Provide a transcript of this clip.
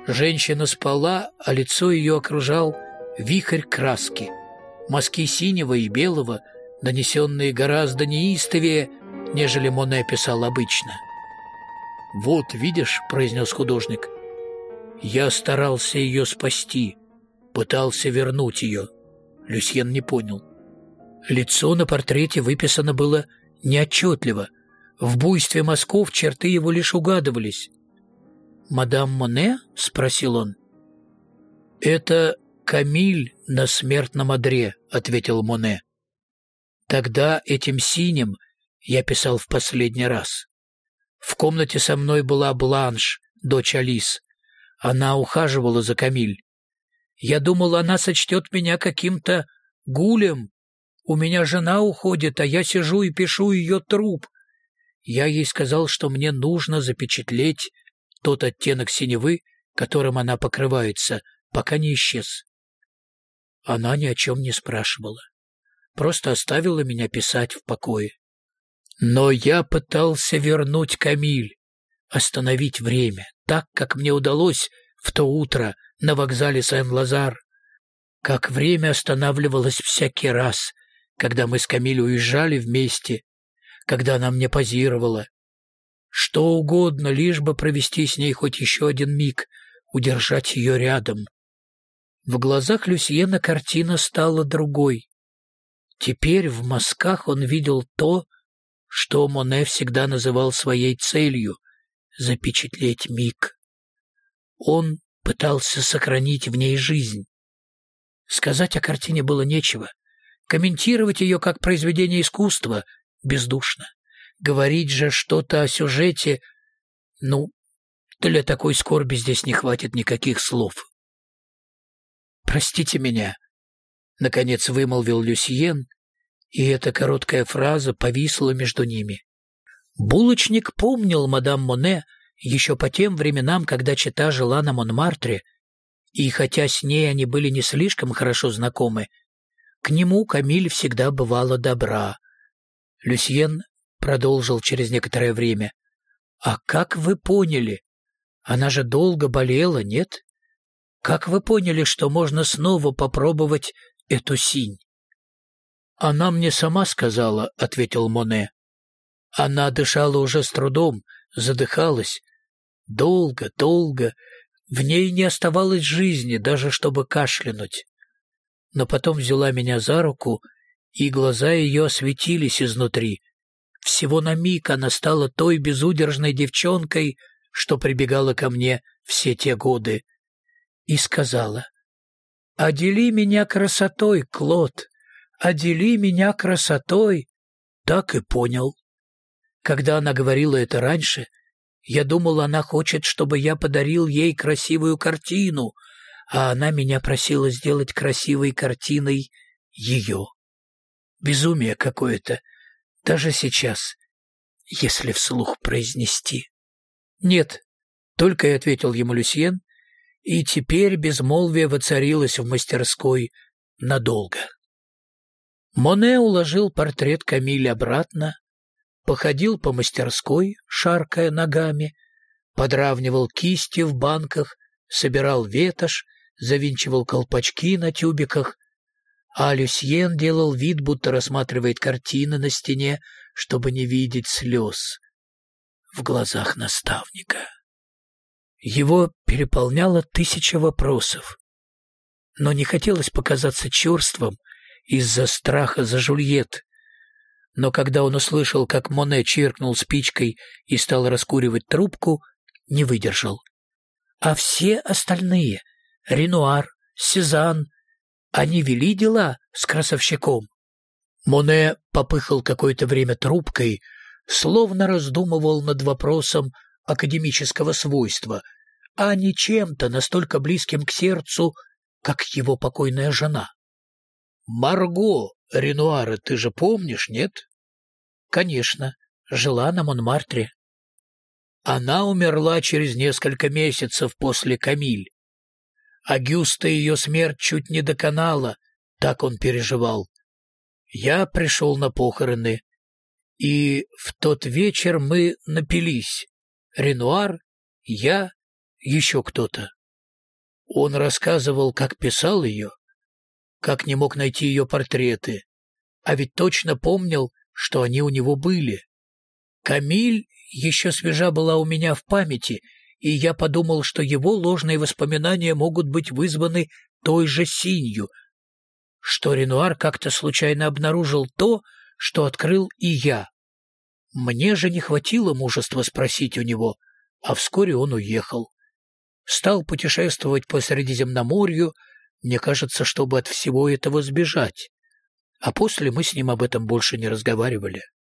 Женщина спала, а лицо ее окружал вихрь краски. Мазки синего и белого, нанесенные гораздо неистовее, нежели Моне писал обычно. «Вот, видишь», — произнес художник, — «я старался ее спасти, пытался вернуть ее». Люсьен не понял. Лицо на портрете выписано было неотчетливо. В буйстве мазков черты его лишь угадывались. «Мадам Моне?» — спросил он. «Это Камиль на смертном одре», — ответил Моне. «Тогда этим синим я писал в последний раз. В комнате со мной была Бланш, дочь Алис. Она ухаживала за Камиль. Я думал, она сочтет меня каким-то гулем. У меня жена уходит, а я сижу и пишу ее труп. Я ей сказал, что мне нужно запечатлеть тот оттенок синевы, которым она покрывается, пока не исчез. Она ни о чем не спрашивала, просто оставила меня писать в покое. Но я пытался вернуть Камиль, остановить время, так, как мне удалось в то утро на вокзале Сен-Лазар, как время останавливалось всякий раз, когда мы с Камиль уезжали вместе, когда она мне позировала. Что угодно, лишь бы провести с ней хоть еще один миг, удержать ее рядом. В глазах Люсьена картина стала другой. Теперь в мазках он видел то, что Моне всегда называл своей целью — запечатлеть миг. Он пытался сохранить в ней жизнь. Сказать о картине было нечего. Комментировать ее как произведение искусства бездушно. Говорить же что-то о сюжете, для такой скорби здесь не хватит никаких слов. «Простите меня», — наконец вымолвил Люсьен, и эта короткая фраза повисла между ними. Булочник помнил мадам Моне еще по тем временам, когда чета жила на Монмартре, и хотя с ней они были не слишком хорошо знакомы, к нему Камиль всегда бывала добра. Люсьен продолжил через некоторое время. «А как вы поняли? Она же долго болела, нет? Как вы поняли, что можно снова попробовать эту синь?» «Она мне сама сказала», — ответил Моне. «Она дышала уже с трудом, задыхалась. Долго, долго. В ней не оставалось жизни, даже чтобы кашлянуть. Но потом взяла меня за руку, и глаза ее осветились изнутри. Всего на миг она стала той безудержной девчонкой, что прибегала ко мне все те годы, и сказала: «Одели меня красотой, Клод, одели меня красотой». Так и понял. Когда она говорила это раньше, я думал, она хочет, чтобы я подарил ей красивую картину, а она меня просила сделать красивой картиной ее. Безумие какое-то. Даже сейчас, если вслух произнести. «Нет», — только и ответил ему Люсьен, и теперь безмолвие воцарилось в мастерской надолго. Моне уложил портрет Камиль обратно, походил по мастерской, шаркая ногами, подравнивал кисти в банках, собирал ветошь, завинчивал колпачки на тюбиках, а Люсьен делал вид, будто рассматривает картины на стене, чтобы не видеть слез в глазах наставника. Его переполняло 1000 вопросов, но не хотелось показаться черством из-за страха за Жюльет. Но когда он услышал, как Моне чиркнул спичкой и стал раскуривать трубку, не выдержал. А все остальные — Ренуар, Сезанн — они вели дела с красовщиком. Моне попыхал какое-то время трубкой, словно раздумывал над вопросом академического свойства, а не чем-то настолько близким к сердцу, как его покойная жена. «Марго Ренуара ты же помнишь, нет?» «Конечно, жила на Монмартре». «Она умерла через несколько месяцев после Камиль. Агюста ее смерть чуть не доконала, так он переживал. Я пришел на похороны, и в тот вечер мы напились. Ренуар, я, еще кто-то. Он рассказывал, как писал ее, как не мог найти ее портреты, а ведь точно помнил, что они у него были. Камиль еще свежа была у меня в памяти, и я подумал, что его ложные воспоминания могут быть вызваны той же синью, что Ренуар как-то случайно обнаружил то, что открыл и я. Мне же не хватило мужества спросить у него, а вскоре он уехал. Стал путешествовать по Средиземноморью, мне кажется, чтобы от всего этого сбежать. А после мы с ним об этом больше не разговаривали.